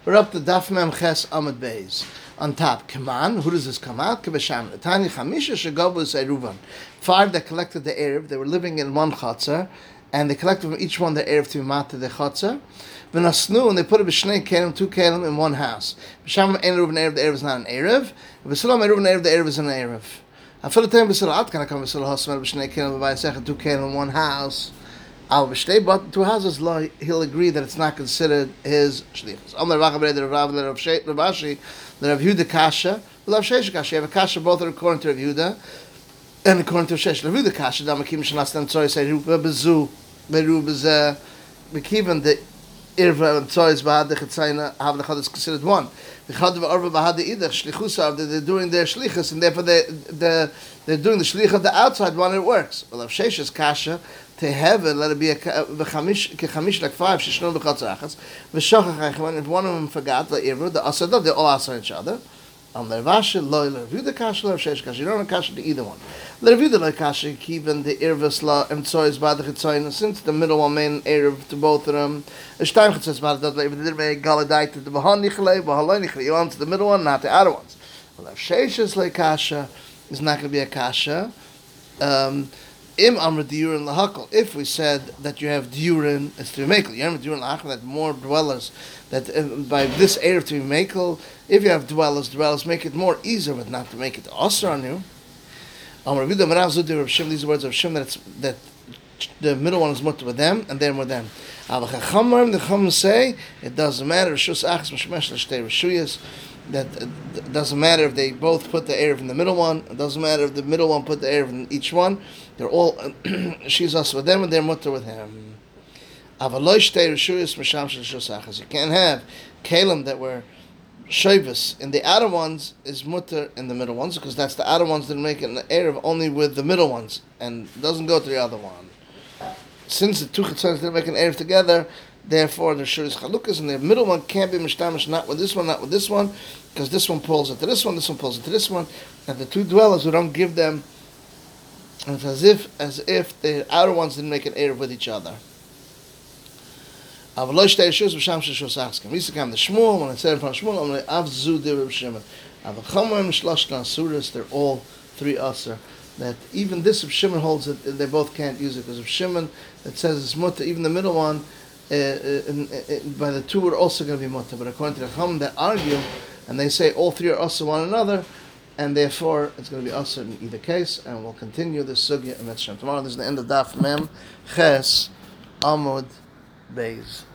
We're up to Daf Mem Ches Amud Beis. On top, Kaman. Who does this come out? Kibasham. Tani Chamisha Shegobus Eruvan. 5 that collected the Erev. They were living in one Chatzar, and they collected from each one the Erev to Mata the Chatzar. V'nasnu, and they put a b'shnei kelim, 2 kelim in one house. B'sham ein Eruvan Erev, the Erev is not an Erev. V'silam Eruvan Erev, the Erev is an Erev. Afilatem B'silat, can I come B'silat Hosmer b'shnei kelim, v'bayasech, 2 kelim in one house. Al b'shtei, but 2 houses, he'll agree that it's not considered his shlichus. Amar Rav Abed Rav Rav Ashi, the Rav Yehuda Kasha, the Rav Sheish Kasha. You have a Kasha both are according to Rav Yehuda and according to Sheish. Rav Yehuda Kasha, Damakim Shanastam Tzoi say Rupa Bezu, Beru Bezeh, Bekiven the Irva and Tzois Bahad the Chetzayna have the Chad is considered one. The Chad of Arba Bahad the Idach Shlichusav, they're doing their shlichus, and therefore they're doing the shlich of the outside one. It works. Well, Rav Sheish's Kasha. To have it, let it be a kechamish like 5. Shishnu b'chatzachas. V'shachach when if one of them forgot the irva, the asada, they all answer each other. On the Rashi loy review the kasha, Rav Sheish kasha. You don't have kasha to either one. The review the loy kasha, even the irva sla and tzoyis bad the chetzoyin. Since the middle one main irv to both of them, a shtayim chetzos bad that they didn't make galadai to the bahan nichlei, bahaloi nichlei. You want to the middle one, not the other ones. Well, Rav Sheish's loy kasha is not going to be a kasha. Im amr diurin lahakol. If we said that you have diurin, it's to be makel. You have diurin lahakol, that more dwellers, that by this erev to be makel, if you have dwellers make it more easier, but not to make it osir on you. Amr vidu merav zudir of Shim. These are words of Shim that the middle one is mutter with them, and they're with them. Al chachamim, the chacham say it doesn't matter. Rishus achas mishmesh l'shtei rishuyas. That it doesn't matter if they both put the erev in the middle one. It doesn't matter if the middle one put the erev in each one. They're all she's us with them and they're mutter with him. You can't have kalim that were shavus in the outer ones is mutter in the middle ones, because that's the outer ones that make it an erev only with the middle ones and doesn't go to the other one. Since the two chetzonos didn't make an erev together, therefore the shur is chalukas, and the middle one can't be mishtamish not with this one, because this one pulls into this one pulls into this one, and the two dwellers, we don't give them. And it's as if the outer ones didn't make an erev with each other. The Shmuel, when I said in front of Shmuel, they're all 3 aser. That even this, if Shimon holds it, they both can't use it, because if Shimon, it says it's mutter, even the middle one, by the 2 are also going to be mutter. But according to the Chacham, they argue, and they say all 3 are aser one another, and therefore it's going to be aser in either case. And we'll continue this sugya in Mitzvah tomorrow. This is the end of Daf Mem Ches Amud Beis.